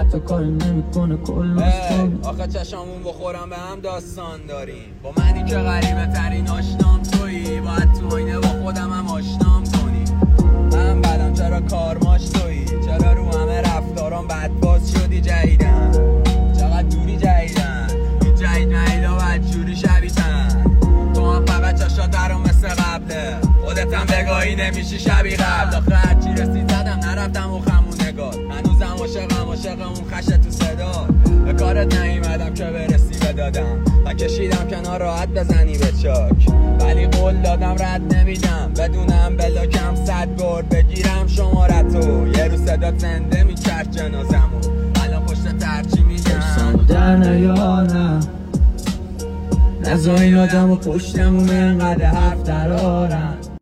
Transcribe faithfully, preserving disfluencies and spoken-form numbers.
تو کاری نمیکنه کل آخه چشامون بخورم به هم داستان داریم. با منی که غریبه ترین آشنام تویی، باید تو آینه با خودم هم آشنام کنی. من بدم چرا کارماش تویی، چرا رو همه رفتارام بدباز شدی جدیدن. چقدر دوری جدیدن، این جدید مهیدا بدجوری شبیتن. تو هم فقط چشات درم مثل قبله، خودت هم بگاهی نمیشی شبیه قبل. آخه هرچی رسید زدم نرفتم و خمون نگار، هنوزم عاشقم عاشق اون خشه تو صدا. به کارت نیومدم که برسی به دادم، من کشیدم کنار راحت بزنی به چاک. ولی قول دادم رد نمیدم، بدونم بلاکم صد بار بگیرم شمارتو. یه رو صدات زنده میکرد جنازمو، الان پشت ترچی میگم سمو در نیارم، نزا این آدم و پشتمون انقدر حرف درارم.